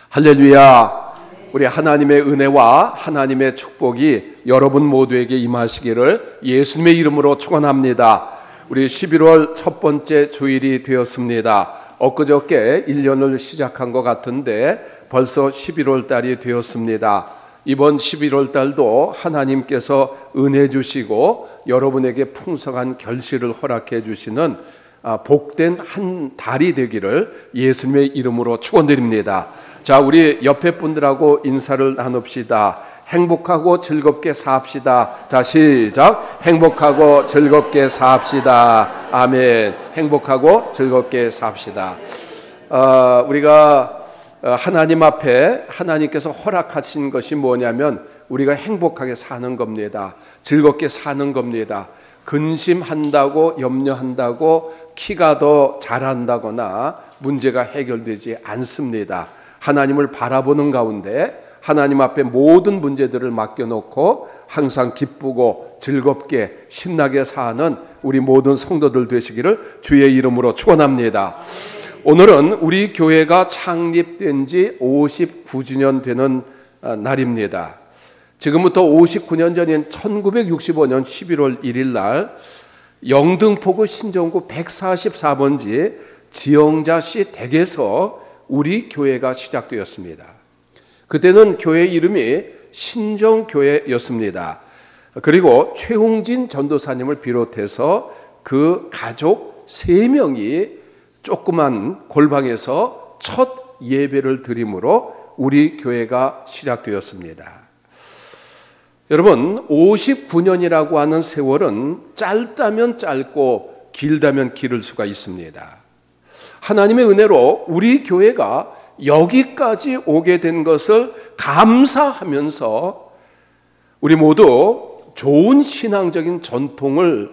할렐루야. 우리 하나님의 은혜와 하나님의 축복이 여러분 모두에게 임하시기를 예수님의 이름으로 축원합니다. 우리 11월 첫 번째 주일이 되었습니다. 엊그저께 1년을 시작한 것 같은데 벌써 11월 달이 되었습니다. 이번 11월 달도 하나님께서 은혜 주시고 여러분에게 풍성한 결실을 허락해 주시는 복된 한 달이 되기를 예수님의 이름으로 축원드립니다. 자, 우리 옆에 분들하고 인사를 나눕시다. 행복하고 즐겁게 삽시다. 자, 시작. 행복하고 즐겁게 삽시다. 아멘. 행복하고 즐겁게 삽시다. 우리가 하나님 앞에 하나님께서 허락하신 것이 뭐냐면 우리가 행복하게 사는 겁니다. 즐겁게 사는 겁니다. 근심한다고 염려한다고 키가 더 자란다거나 문제가 해결되지 않습니다. 하나님을 바라보는 가운데 하나님 앞에 모든 문제들을 맡겨놓고 항상 기쁘고 즐겁게 신나게 사는 우리 모든 성도들 되시기를 주의 이름으로 축원합니다. 오늘은 우리 교회가 창립된 지 59주년 되는 날입니다. 지금부터 59년 전인 1965년 11월 1일 날 영등포구 신정구 144번지 지영자씨 댁에서 우리 교회가 시작되었습니다. 그때는 교회 이름이 신정교회였습니다. 그리고 최웅진 전도사님을 비롯해서 그 가족 3명이 조그만 골방에서 첫 예배를 드림으로 우리 교회가 시작되었습니다. 여러분, 59년이라고 하는 세월은 짧다면 짧고 길다면 길을 수가 있습니다. 하나님의 은혜로 우리 교회가 여기까지 오게 된 것을 감사하면서 우리 모두 좋은 신앙적인 전통을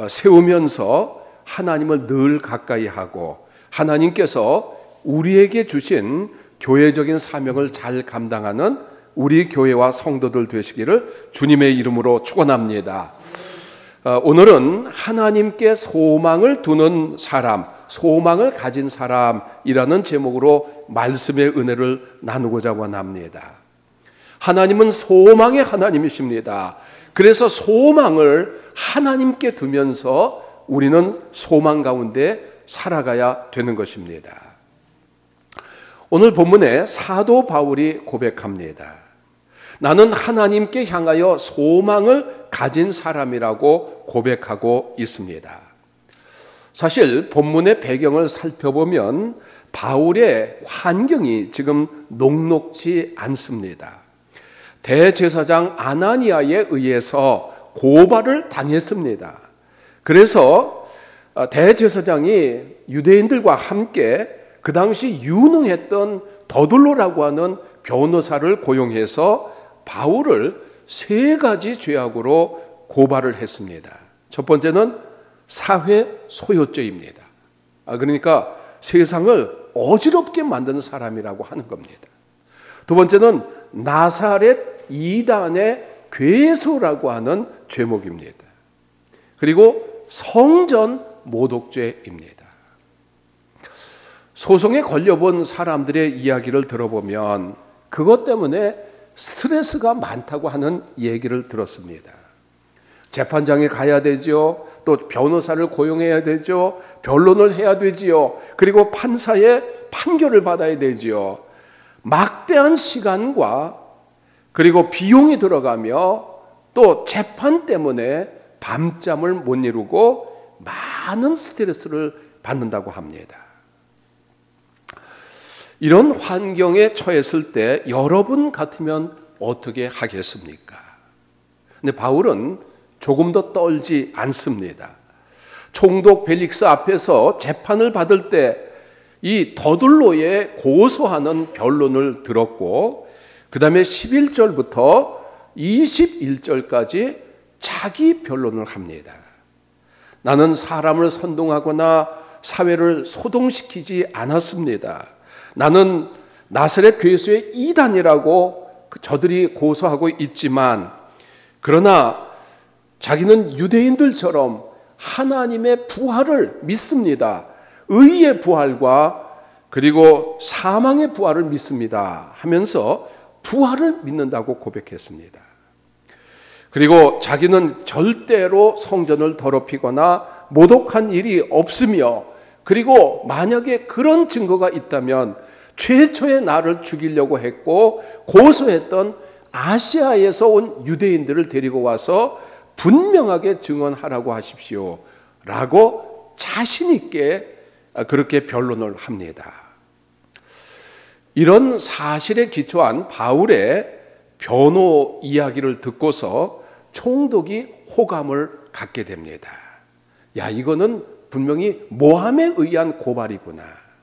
세우면서 하나님을 늘 가까이 하고 하나님께서 우리에게 주신 교회적인 사명을 잘 감당하는 우리 교회와 성도들 되시기를 주님의 이름으로 축원합니다. 오늘은 하나님께 소망을 두는 사람, 소망을 가진 사람이라는 제목으로 말씀의 은혜를 나누고자 원합니다. 하나님은 소망의 하나님이십니다. 그래서 소망을 하나님께 두면서 우리는 소망 가운데 살아가야 되는 것입니다. 오늘 본문에 사도 바울이 고백합니다. 나는 하나님께 향하여 소망을 가진 사람이라고 고백하고 있습니다. 사실 본문의 배경을 살펴보면 바울의 환경이 지금 녹록지 않습니다. 대제사장 아나니아에 의해서 고발을 당했습니다. 그래서 대제사장이 유대인들과 함께 그 당시 유능했던 더둘로라고 하는 변호사를 고용해서 바울을 3가지 죄악으로 고발을 했습니다. 첫 번째는 사회 소요죄입니다. 그러니까 세상을 어지럽게 만드는 사람이라고 하는 겁니다. 두 번째는 나사렛 이단의 괴수라고 하는 죄목입니다. 그리고 성전 모독죄입니다. 소송에 걸려본 사람들의 이야기를 들어보면 그것 때문에 스트레스가 많다고 하는 얘기를 들었습니다. 재판장에 가야 되죠. 또 변호사를 고용해야 되죠. 변론을 해야 되지요. 그리고 판사의 판결을 받아야 되지요. 막대한 시간과 그리고 비용이 들어가며 또 재판 때문에 밤잠을 못 이루고 많은 스트레스를 받는다고 합니다. 이런 환경에 처했을 때 여러분 같으면 어떻게 하겠습니까? 근데 바울은 조금 더 떨지 않습니다. 총독 벨릭스 앞에서 재판을 받을 때 이 더둘로의 고소하는 변론을 들었고 그 다음에 11절부터 21절까지 자기 변론을 합니다. 나는 사람을 선동하거나 사회를 소동시키지 않았습니다. 나는 나사렛 괴수의 이단이라고 저들이 고소하고 있지만 그러나 자기는 유대인들처럼 하나님의 부활을 믿습니다. 의의 부활과 그리고 사망의 부활을 믿습니다 하면서 부활을 믿는다고 고백했습니다. 그리고 자기는 절대로 성전을 더럽히거나 모독한 일이 없으며, 그리고 만약에 그런 증거가 있다면 최초의 나를 죽이려고 했고 고소했던 아시아에서 온 유대인들을 데리고 와서 분명하게 증언하라고 하십시오 라고 자신 있게 그렇게 변론을 합니다. 이런 사실에 기초한 바울의 변호 이야기를 듣고서 총독이 호감을 갖게 됩니다. 야, 이거는 분명히 모함에 의한 고발이구나.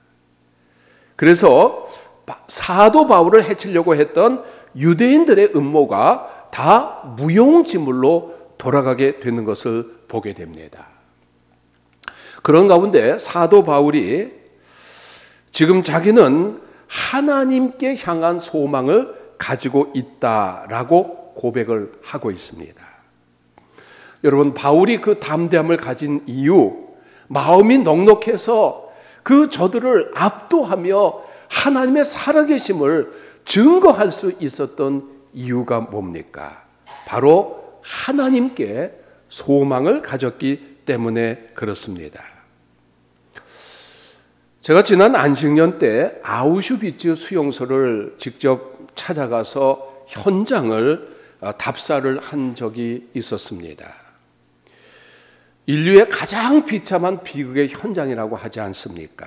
그래서 사도 바울을 해치려고 했던 유대인들의 음모가 다 무용지물로 돌아가게 되는 것을 보게 됩니다. 그런 가운데 사도 바울이 지금 자기는 하나님께 향한 소망을 가지고 있다라고 고백을 하고 있습니다. 여러분, 바울이 그 담대함을 가진 이유, 마음이 넉넉해서 그 저들을 압도하며 하나님의 살아계심을 증거할 수 있었던 이유가 뭡니까? 바로 하나님께 소망을 가졌기 때문에 그렇습니다. 제가 지난 안식년 때 아우슈비츠 수용소를 직접 찾아가서 현장을 답사를 한 적이 있었습니다. 인류의 가장 비참한 비극의 현장이라고 하지 않습니까?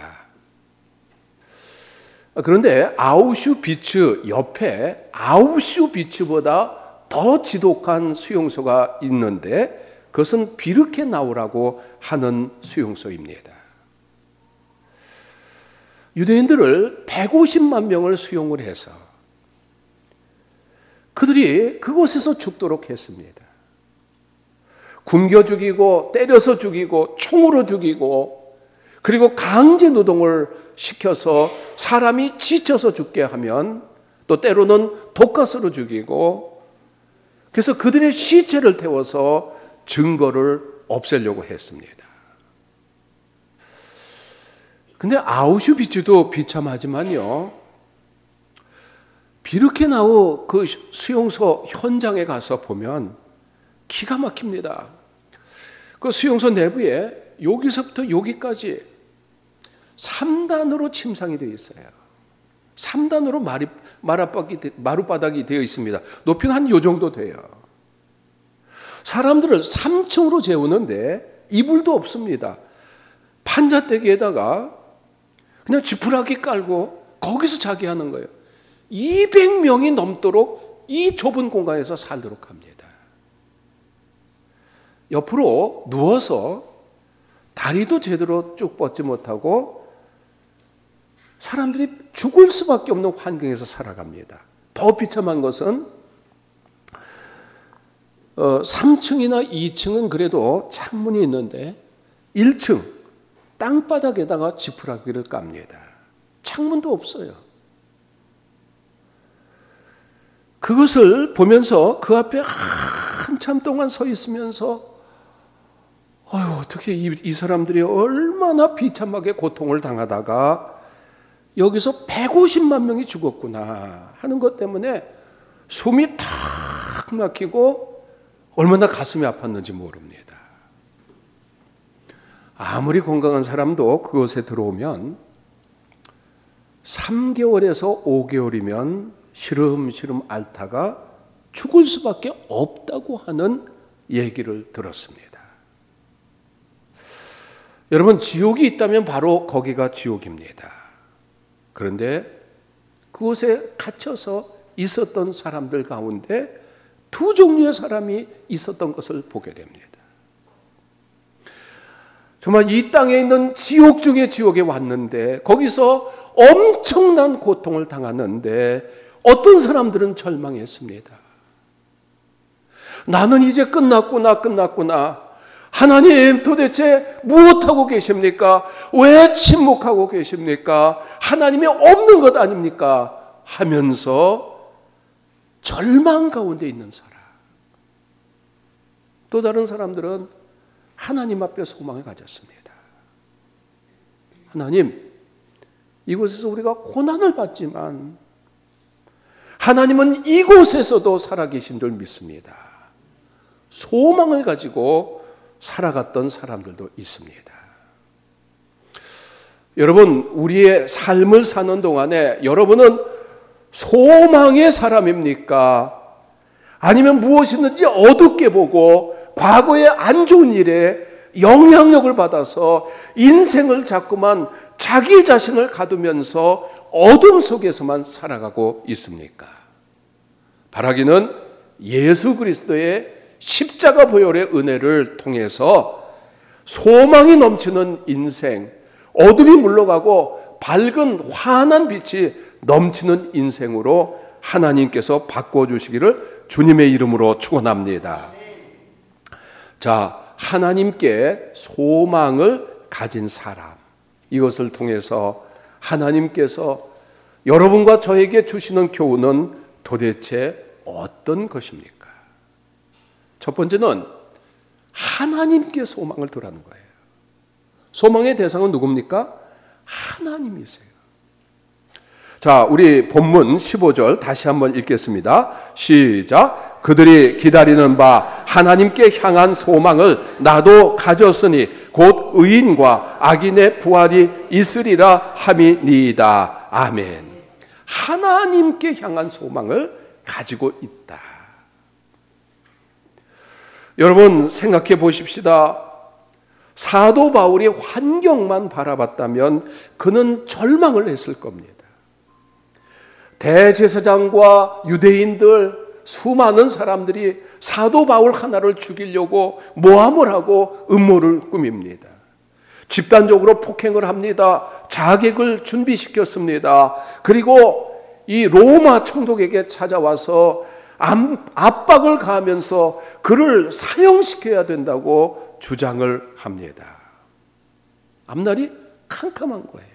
그런데 아우슈비츠 옆에 아우슈비츠보다 더 지독한 수용소가 있는데 그것은 비르케나우라고 하는 수용소입니다. 유대인들을 150만 명을 수용을 해서 그들이 그곳에서 죽도록 했습니다. 굶겨 죽이고 때려서 죽이고 총으로 죽이고, 그리고 강제 노동을 시켜서 사람이 지쳐서 죽게 하면 또 때로는 독가스로 죽이고, 그래서 그들의 시체를 태워서 증거를 없애려고 했습니다. 근데 아우슈비츠도 비참하지만요, 비르케나우 그 수용소 현장에 가서 보면 기가 막힙니다. 그 수용소 내부에 여기서부터 여기까지 3단으로 침상이 되어 있어요. 3단으로 마룻바닥이 되어 있습니다. 높이는 한 요 정도 돼요. 사람들을 3층으로 재우는데 이불도 없습니다. 판자대기에다가 그냥 지푸라기 깔고 거기서 자게 하는 거예요. 200명이 넘도록 이 좁은 공간에서 살도록 합니다. 옆으로 누워서 다리도 제대로 쭉 뻗지 못하고 사람들이 죽을 수밖에 없는 환경에서 살아갑니다. 더 비참한 것은 3층이나 2층은 그래도 창문이 있는데 1층 땅바닥에다가 지푸라기를 깝니다. 창문도 없어요. 그것을 보면서 그 앞에 한참 동안 서 있으면서 어떻게 이 사람들이 얼마나 비참하게 고통을 당하다가 여기서 150만 명이 죽었구나 하는 것 때문에 숨이 탁 막히고 얼마나 가슴이 아팠는지 모릅니다. 아무리 건강한 사람도 그곳에 들어오면 3개월에서 5개월이면 시름시름 앓다가 죽을 수밖에 없다고 하는 얘기를 들었습니다. 여러분, 지옥이 있다면 바로 거기가 지옥입니다. 그런데 그곳에 갇혀서 있었던 사람들 가운데 두 종류의 사람이 있었던 것을 보게 됩니다. 정말 이 땅에 있는 지옥 중에 지옥에 왔는데 거기서 엄청난 고통을 당하는데 어떤 사람들은 절망했습니다. 나는 이제 끝났구나. 하나님 도대체 무엇하고 계십니까? 왜 침묵하고 계십니까? 하나님이 없는 것 아닙니까? 하면서 절망 가운데 있는 사람. 또 다른 사람들은 하나님 앞에 소망을 가졌습니다. 하나님, 이곳에서 우리가 고난을 받지만 하나님은 이곳에서도 살아계신 줄 믿습니다. 소망을 가지고 살아갔던 사람들도 있습니다. 여러분, 우리의 삶을 사는 동안에 여러분은 소망의 사람입니까? 아니면 무엇이든지 어둡게 보고 과거의 안 좋은 일에 영향력을 받아서 인생을 자꾸만 자기 자신을 가두면서 어둠 속에서만 살아가고 있습니까? 바라기는 예수 그리스도의 십자가 보혈의 은혜를 통해서 소망이 넘치는 인생, 어둠이 물러가고 밝은 환한 빛이 넘치는 인생으로 하나님께서 바꿔주시기를 주님의 이름으로 축원합니다. 자, 하나님께 소망을 가진 사람, 이것을 통해서 하나님께서 여러분과 저에게 주시는 교훈은 도대체 어떤 것입니까? 첫 번째는 하나님께 소망을 두라는 거예요. 소망의 대상은 누굽니까? 하나님이세요. 자, 우리 본문 15절 다시 한번 읽겠습니다. 시작. 그들이 기다리는 바 하나님께 향한 소망을 나도 가졌으니 곧 의인과 악인의 부활이 있으리라 함이니이다. 아멘. 하나님께 향한 소망을 가지고 있다. 여러분 생각해 보십시다. 사도 바울이 환경만 바라봤다면 그는 절망을 했을 겁니다. 대제사장과 유대인들 수많은 사람들이 사도 바울 하나를 죽이려고 모함을 하고 음모를 꾸밉니다. 집단적으로 폭행을 합니다. 자객을 준비시켰습니다. 그리고 이 로마 총독에게 찾아와서 압박을 가하면서 그를 사형시켜야 된다고 주장을 합니다. 앞날이 캄캄한 거예요.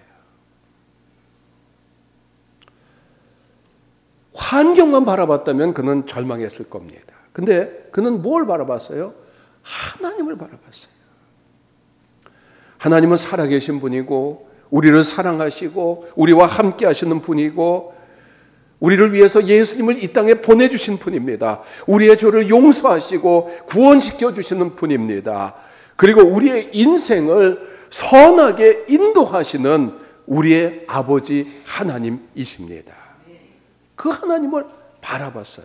환경만 바라봤다면 그는 절망했을 겁니다. 근데 그는 뭘 바라봤어요? 하나님을 바라봤어요. 하나님은 살아계신 분이고 우리를 사랑하시고 우리와 함께 하시는 분이고 우리를 위해서 예수님을 이 땅에 보내주신 분입니다. 우리의 죄를 용서하시고 구원시켜 주시는 분입니다. 그리고 우리의 인생을 선하게 인도하시는 우리의 아버지 하나님이십니다. 그 하나님을 바라봤어요.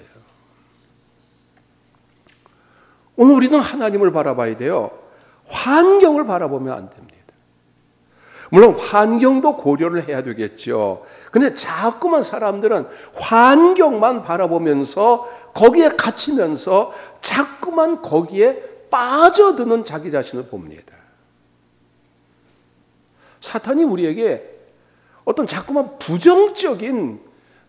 오늘 우리는 하나님을 바라봐야 돼요. 환경을 바라보면 안 됩니다. 물론 환경도 고려를 해야 되겠죠. 근데 자꾸만 사람들은 환경만 바라보면서 거기에 갇히면서 자꾸만 거기에 빠져드는 자기 자신을 봅니다. 사탄이 우리에게 어떤 자꾸만 부정적인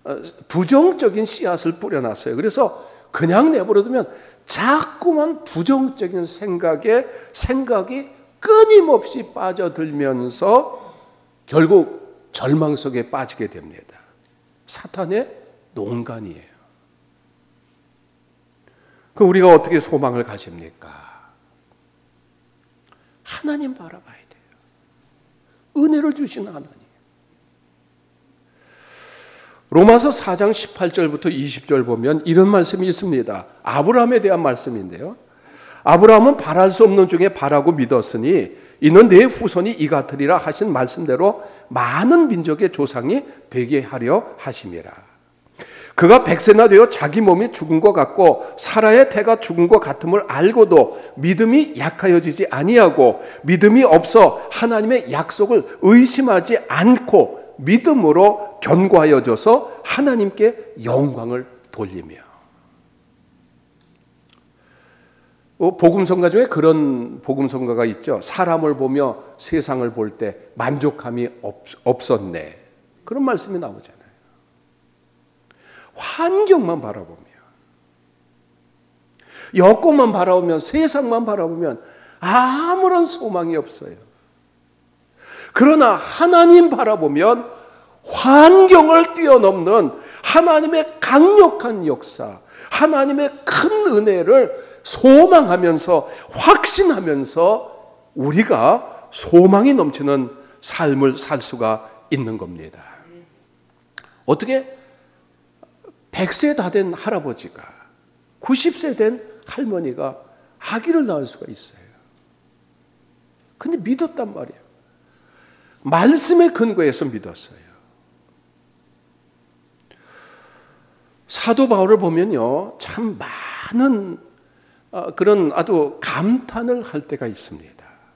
씨앗을 뿌려놨어요. 그래서 그냥 내버려두면 자꾸만 부정적인 생각이 끊임없이 빠져들면서 결국 절망 속에 빠지게 됩니다. 사탄의 농간이에요. 그럼 우리가 어떻게 소망을 가집니까? 하나님 바라봐야 돼요. 은혜를 주시는 하나님. 로마서 4장 18절부터 20절 보면 이런 말씀이 있습니다. 아브라함에 대한 말씀인데요. 아브라함은 바랄 수 없는 중에 바라고 믿었으니 이는 내 후손이 이 같으리라 하신 말씀대로 많은 민족의 조상이 되게 하려 하심이라. 그가 100세나 되어 자기 몸이 죽은 것 같고 사라의 태가 죽은 것 같음을 알고도 믿음이 약하여지지 아니하고 믿음이 없어 하나님의 약속을 의심하지 않고 믿음으로 견고하여져서 하나님께 영광을 돌리며. 복음성가 중에 그런 복음성가가 있죠. 사람을 보며 세상을 볼 때 만족함이 없었네. 그런 말씀이 나오잖아요. 환경만 바라보며 여건만 바라보면 세상만 바라보면 아무런 소망이 없어요. 그러나 하나님 바라보면 환경을 뛰어넘는 하나님의 강력한 역사, 하나님의 큰 은혜를 소망하면서 확신하면서 우리가 소망이 넘치는 삶을 살 수가 있는 겁니다. 어떻게 100세 다 된 할아버지가 90세 된 할머니가 아기를 낳을 수가 있어요. 근데 믿었단 말이에요. 말씀에 근거해서 믿었어요. 사도 바울을 보면요, 참 많은 그런 아주 감탄을 할 때가 있습니다.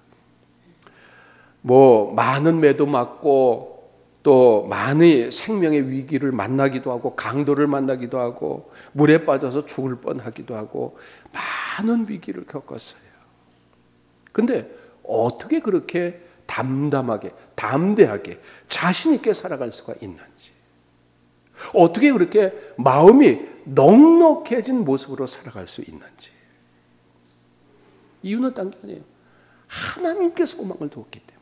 많은 매도 맞고 또 많은 생명의 위기를 만나기도 하고 강도를 만나기도 하고 물에 빠져서 죽을 뻔하기도 하고 많은 위기를 겪었어요. 근데 어떻게 그렇게 담담하게, 담대하게, 자신 있게 살아갈 수가 있는지, 어떻게 그렇게 마음이 넉넉해진 모습으로 살아갈 수 있는지. 이유는 딴 게 아니에요. 하나님께서 소망을 두었기 때문에.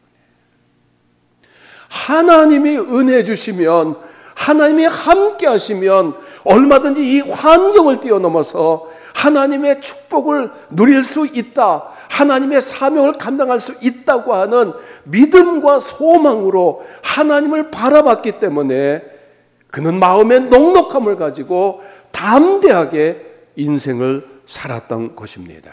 하나님이 은혜 주시면, 하나님이 함께 하시면 얼마든지 이 환경을 뛰어넘어서 하나님의 축복을 누릴 수 있다, 하나님의 사명을 감당할 수 있다고 하는 믿음과 소망으로 하나님을 바라봤기 때문에 그는 마음의 넉넉함을 가지고 담대하게 인생을 살았던 것입니다.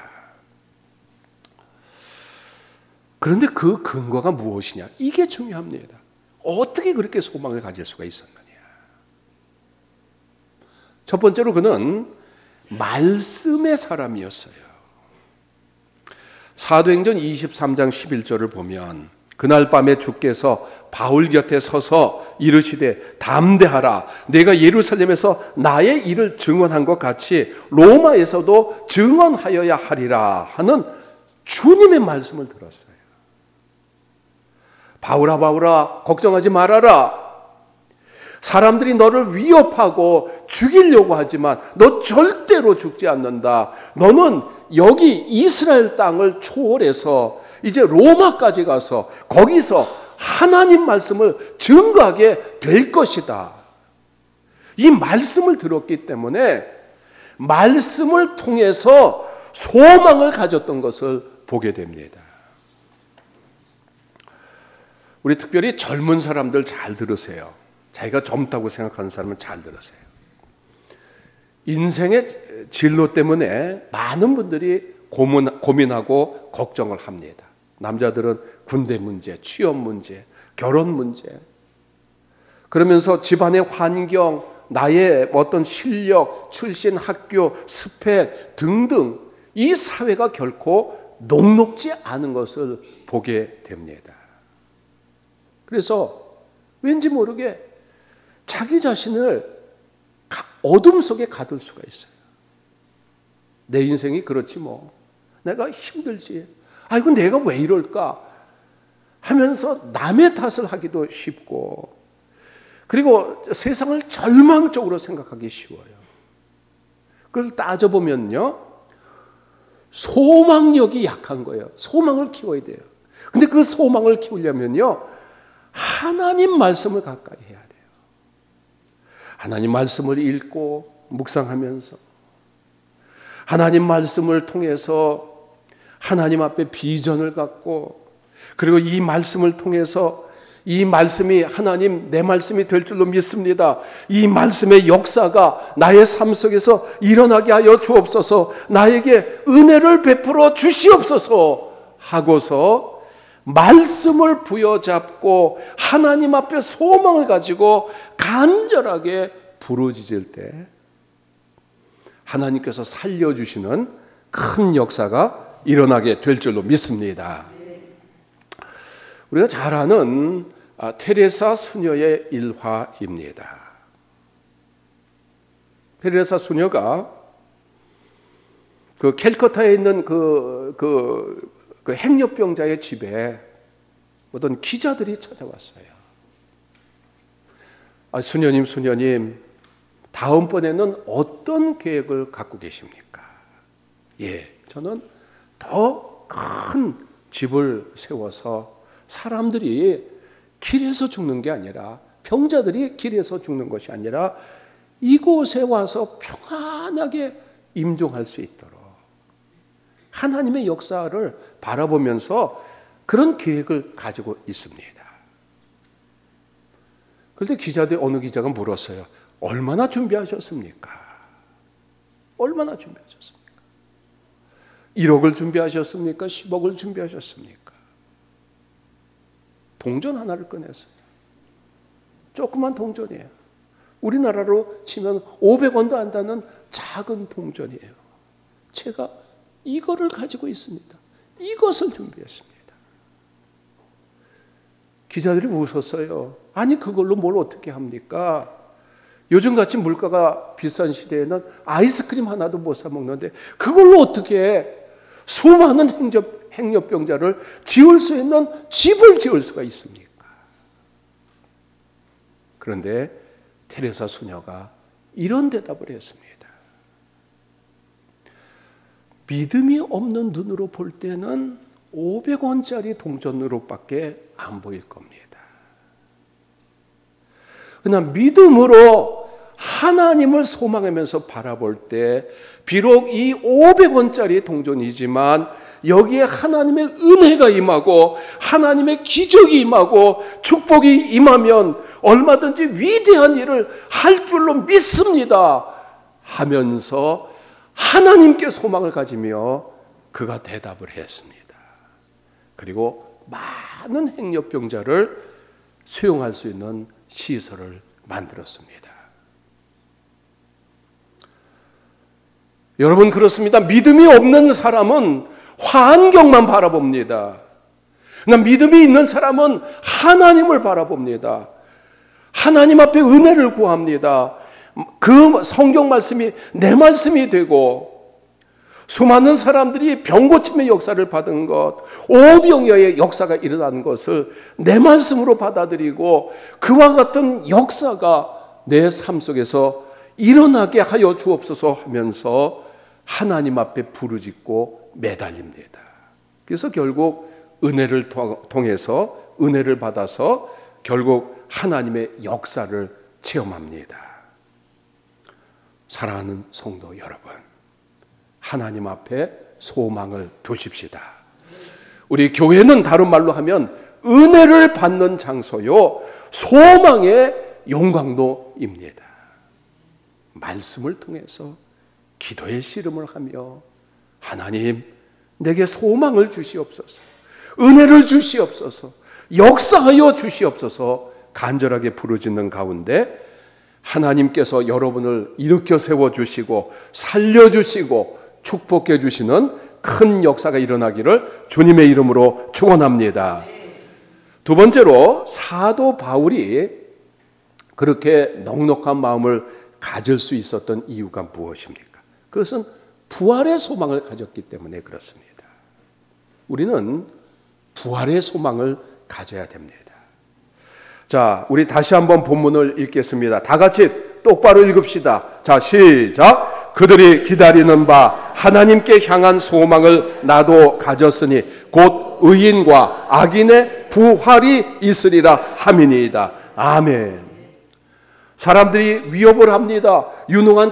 그런데 그 근거가 무엇이냐? 이게 중요합니다. 어떻게 그렇게 소망을 가질 수가 있었느냐? 첫 번째로 그는 말씀의 사람이었어요. 사도행전 23장 11절을 보면 그날 밤에 주께서 바울 곁에 서서 이르시되 담대하라, 내가 예루살렘에서 나의 일을 증언한 것 같이 로마에서도 증언하여야 하리라 하는 주님의 말씀을 들었어요. 바울아 바울아 걱정하지 말아라. 사람들이 너를 위협하고 죽이려고 하지만 너 절대로 죽지 않는다. 너는 여기 이스라엘 땅을 초월해서 이제 로마까지 가서 거기서 하나님 말씀을 증거하게 될 것이다. 이 말씀을 들었기 때문에 말씀을 통해서 소망을 가졌던 것을 보게 됩니다. 우리 특별히 젊은 사람들 잘 들으세요. 자기가 젊다고 생각하는 사람은 잘 들으세요. 인생의 진로 때문에 많은 분들이 고민하고 걱정을 합니다. 남자들은 군대 문제, 취업 문제, 결혼 문제. 그러면서 집안의 환경, 나의 어떤 실력, 출신 학교, 스펙 등등 이 사회가 결코 녹록지 않은 것을 보게 됩니다. 그래서 왠지 모르게 자기 자신을 어둠 속에 가둘 수가 있어요. 내 인생이 그렇지 뭐. 내가 힘들지. 아이고 내가 왜 이럴까 하면서 남의 탓을 하기도 쉽고, 그리고 세상을 절망적으로 생각하기 쉬워요. 그걸 따져보면요, 소망력이 약한 거예요. 소망을 키워야 돼요. 근데 그 소망을 키우려면요, 하나님 말씀을 가까이 해야 돼요. 하나님 말씀을 읽고 묵상하면서 하나님 말씀을 통해서 하나님 앞에 비전을 갖고, 그리고 이 말씀을 통해서 이 말씀이 하나님 내 말씀이 될 줄로 믿습니다. 이 말씀의 역사가 나의 삶 속에서 일어나게 하여 주옵소서, 나에게 은혜를 베풀어 주시옵소서 하고서 말씀을 부여잡고 하나님 앞에 소망을 가지고 간절하게 부르짖을 때 하나님께서 살려주시는 큰 역사가 일어나게 될 줄로 믿습니다. 우리가 잘 아는 테레사 수녀의 일화입니다. 테레사 수녀가 그 캘커타에 있는 그 행렬병자의 집에 어떤 기자들이 찾아왔어요. 수녀님, 다음번에는 어떤 계획을 갖고 계십니까? 저는 더 큰 집을 세워서 사람들이 길에서 죽는 게 아니라, 병자들이 길에서 죽는 것이 아니라 이곳에 와서 평안하게 임종할 수 있도록 하나님의 역사를 바라보면서 그런 계획을 가지고 있습니다. 그런데 어느 기자가 물었어요. 얼마나 준비하셨습니까? 얼마나 준비하셨습니까? 1억을 준비하셨습니까? 10억을 준비하셨습니까? 동전 하나를 꺼냈어요. 조그만 동전이에요. 우리나라로 치면 500원도 안 되는 작은 동전이에요. 제가 이거를 가지고 있습니다. 이것을 준비했습니다. 기자들이 웃었어요. 아니 그걸로 뭘 어떻게 합니까? 요즘같이 물가가 비싼 시대에는 아이스크림 하나도 못 사 먹는데 그걸로 어떻게 수많은 행렬병자를 지을 수 있는 집을 지을 수가 있습니까? 그런데 테레사 수녀가 이런 대답을 했습니다. 믿음이 없는 눈으로 볼 때는 500원짜리 동전으로밖에 안 보일 겁니다. 그러나 믿음으로 하나님을 소망하면서 바라볼 때 비록 이 500원짜리 동전이지만 여기에 하나님의 은혜가 임하고 하나님의 기적이 임하고 축복이 임하면 얼마든지 위대한 일을 할 줄로 믿습니다 하면서 하나님께 소망을 가지며 그가 대답을 했습니다. 그리고 많은 행렬병자를 수용할 수 있는 시설을 만들었습니다. 여러분 그렇습니다. 믿음이 없는 사람은 환경만 바라봅니다. 그러나 믿음이 있는 사람은 하나님을 바라봅니다. 하나님 앞에 은혜를 구합니다. 그 성경 말씀이 내 말씀이 되고 수많은 사람들이 병고침의 역사를 받은 것, 오병이어의 역사가 일어난 것을 내 말씀으로 받아들이고 그와 같은 역사가 내 삶 속에서 일어나게 하여 주옵소서 하면서 하나님 앞에 부르짖고 매달립니다. 그래서 결국 은혜를 통해서 은혜를 받아서 결국 하나님의 역사를 체험합니다. 사랑하는 성도 여러분, 하나님 앞에 소망을 두십시다. 우리 교회는 다른 말로 하면 은혜를 받는 장소요, 소망의 용광로입니다. 말씀을 통해서 기도의 씨름을 하며 하나님 내게 소망을 주시옵소서, 은혜를 주시옵소서, 역사하여 주시옵소서 간절하게 부르짖는 가운데 하나님께서 여러분을 일으켜 세워주시고 살려주시고 축복해 주시는 큰 역사가 일어나기를 주님의 이름으로 축원합니다. 두 번째로 사도 바울이 그렇게 넉넉한 마음을 가질 수 있었던 이유가 무엇입니까? 그것은 부활의 소망을 가졌기 때문에 그렇습니다. 우리는 부활의 소망을 가져야 됩니다. 자, 우리 다시 한번 본문을 읽겠습니다. 다 같이 똑바로 읽읍시다. 자, 시작. 그들이 기다리는 바 하나님께 향한 소망을 나도 가졌으니 곧 의인과 악인의 부활이 있으리라 함이니이다. 아멘. 사람들이 위협을 합니다. 유능한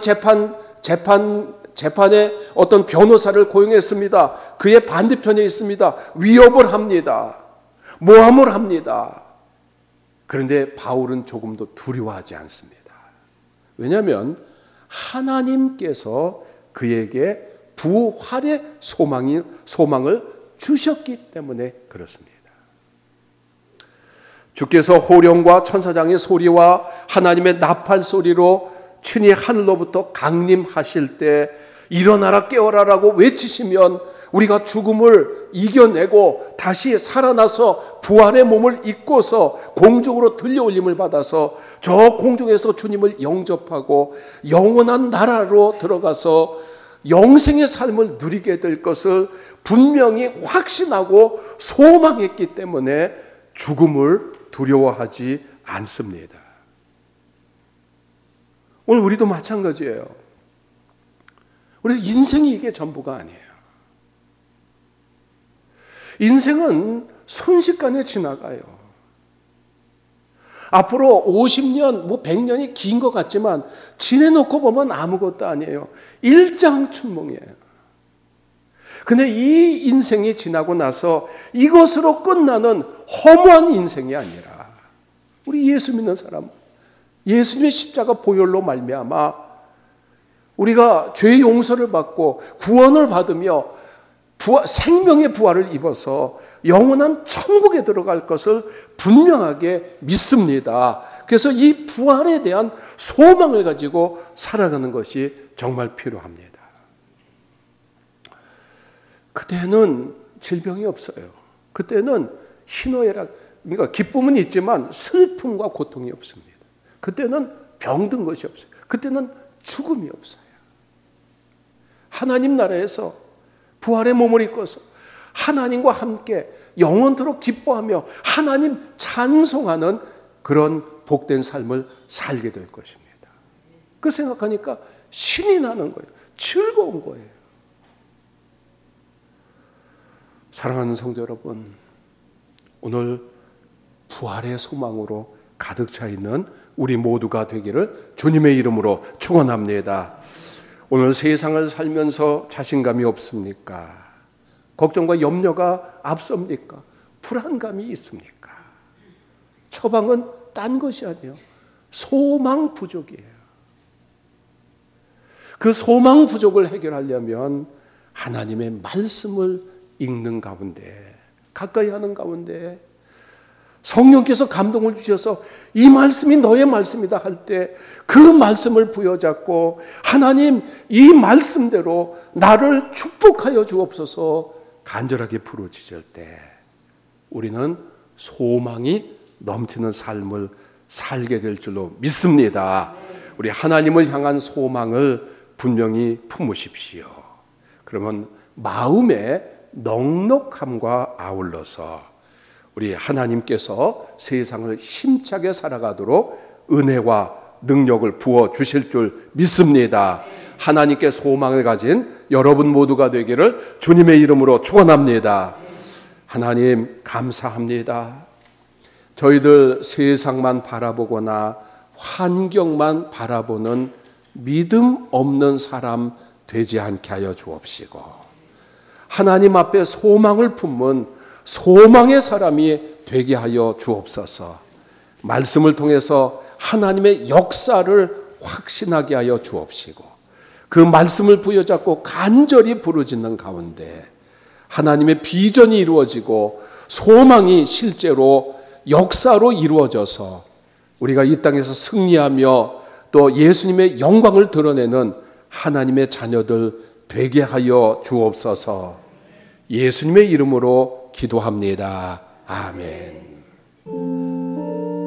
재판에 어떤 변호사를 고용했습니다. 그의 반대편에 있습니다. 위협을 합니다. 모함을 합니다. 그런데 바울은 조금도 두려워하지 않습니다. 왜냐하면 하나님께서 그에게 부활의 소망을 주셨기 때문에 그렇습니다. 주께서 호령과 천사장의 소리와 하나님의 나팔 소리로 친히 하늘로부터 강림하실 때 일어나라 깨어라라고 외치시면 우리가 죽음을 이겨내고 다시 살아나서 부활의 몸을 입고서 공중으로 들려올림을 받아서 저 공중에서 주님을 영접하고 영원한 나라로 들어가서 영생의 삶을 누리게 될 것을 분명히 확신하고 소망했기 때문에 죽음을 두려워하지 않습니다. 오늘 우리도 마찬가지예요. 우리 인생이 이게 전부가 아니에요. 인생은 순식간에 지나가요. 앞으로 50년, 100년이 긴 것 같지만 지내놓고 보면 아무것도 아니에요. 일장춘몽이에요. 근데 이 인생이 지나고 나서 이것으로 끝나는 허무한 인생이 아니라 우리 예수 믿는 사람, 예수님의 십자가 보혈로 말미암아 우리가 죄의 용서를 받고 구원을 받으며 생명의 부활을 입어서 영원한 천국에 들어갈 것을 분명하게 믿습니다. 그래서 이 부활에 대한 소망을 가지고 살아가는 것이 정말 필요합니다. 그때는 질병이 없어요. 그때는 희노애락, 그러니까 기쁨은 있지만 슬픔과 고통이 없습니다. 그때는 병든 것이 없어요. 그때는 죽음이 없어요. 하나님 나라에서 부활의 몸을 입고서 하나님과 함께 영원토록 기뻐하며 하나님 찬송하는 그런 복된 삶을 살게 될 것입니다. 그 생각하니까 신이 나는 거예요. 즐거운 거예요. 사랑하는 성도 여러분, 오늘 부활의 소망으로 가득 차 있는 우리 모두가 되기를 주님의 이름으로 축원합니다. 오늘 세상을 살면서 자신감이 없습니까? 걱정과 염려가 앞섭니까? 불안감이 있습니까? 처방은 딴 것이 아니에요. 소망 부족이에요. 그 소망 부족을 해결하려면 하나님의 말씀을 읽는 가운데, 가까이 하는 가운데 성령께서 감동을 주셔서 이 말씀이 너의 말씀이다 할 때 그 말씀을 부여잡고 하나님 이 말씀대로 나를 축복하여 주옵소서 간절하게 부르짖을 때 우리는 소망이 넘치는 삶을 살게 될 줄로 믿습니다. 우리 하나님을 향한 소망을 분명히 품으십시오. 그러면 마음의 넉넉함과 아울러서 우리 하나님께서 세상을 힘차게 살아가도록 은혜와 능력을 부어 주실 줄 믿습니다. 하나님께 소망을 가진 여러분 모두가 되기를 주님의 이름으로 축원합니다. 하나님 감사합니다. 저희들 세상만 바라보거나 환경만 바라보는 믿음 없는 사람 되지 않게 하여 주옵시고 하나님 앞에 소망을 품은 소망의 사람이 되게 하여 주옵소서. 말씀을 통해서 하나님의 역사를 확신하게 하여 주옵시고 그 말씀을 부여잡고 간절히 부르짖는 가운데 하나님의 비전이 이루어지고 소망이 실제로 역사로 이루어져서 우리가 이 땅에서 승리하며 또 예수님의 영광을 드러내는 하나님의 자녀들 되게 하여 주옵소서. 예수님의 이름으로 기도합니다. 아멘.